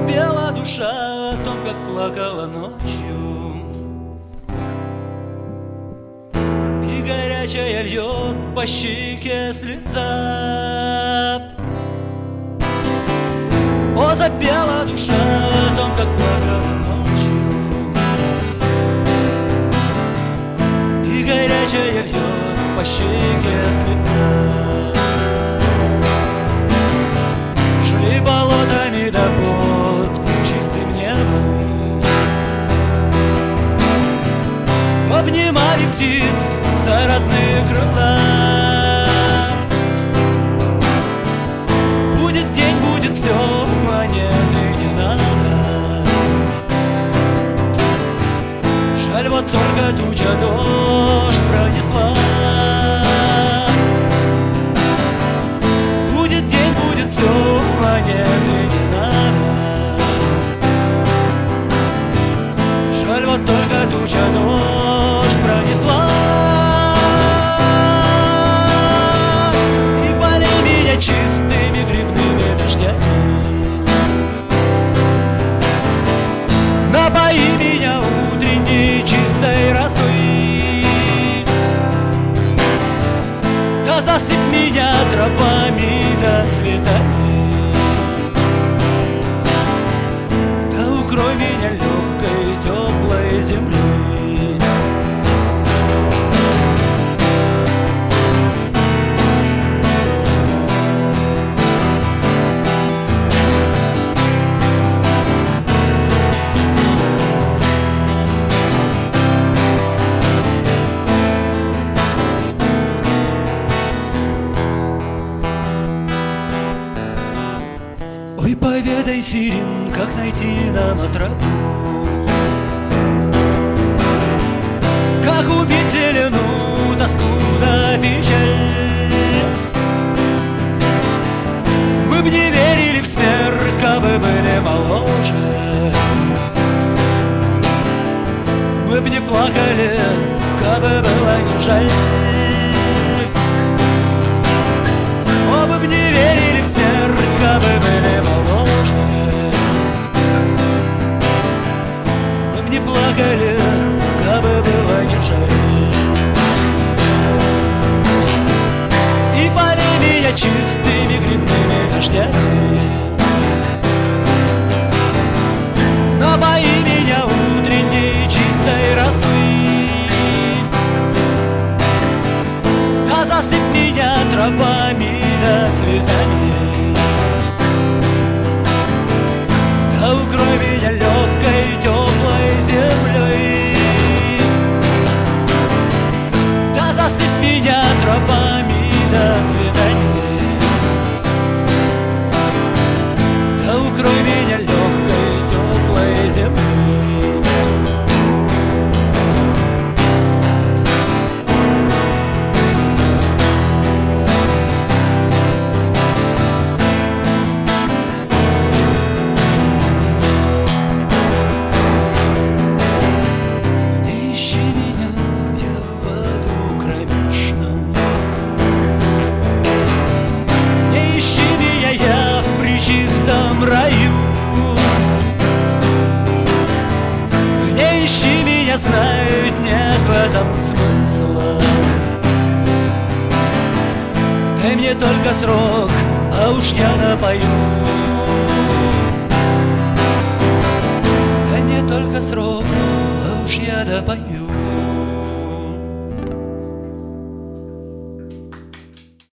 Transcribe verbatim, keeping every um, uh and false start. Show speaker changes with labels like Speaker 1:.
Speaker 1: Запела душа о том, как плакала ночью, и горячая льет по щеке слеза. О, запела душа о том, как плакала ночью, и горячая льет по щеке слеза. Шли болотами до под чистым небом, обнимали птиц за родные крыла. Будет день, будет все, а нет и не надо. Жаль, вот только туча дождь пронесла. Будет день, будет все, а нет и не надо. Жаль, вот только туча дождь пронесла. И полей меня чистыми грибными дождями, напои меня утренней чистой росой. Да засыпь меня травами да цветами, да укрой меня легкой теплой землей. Ой, поведай, сирен, как найти нам отраду, как убить зеленую тоску да печаль. Мы б не верили в смерть, кабы были моложе. Мы б не плакали, кабы было не жаль. О, мы б не верили в смерть, кабы были моложе. Мы б не плакали, кабы было не жаль. И полей меня чистыми грибными дождями, напои меня утренней чистой росой. Да засыпь меня травами да цветами, да укрой меня легкой теплой землей. Да засыпь меня травами да цветами, да укрой меня легкой теплой землей. Чистом раю не ищи меня, знают, нет в этом смысла. Дай мне только срок, а уж я напою. Дай мне только срок, а уж я допою.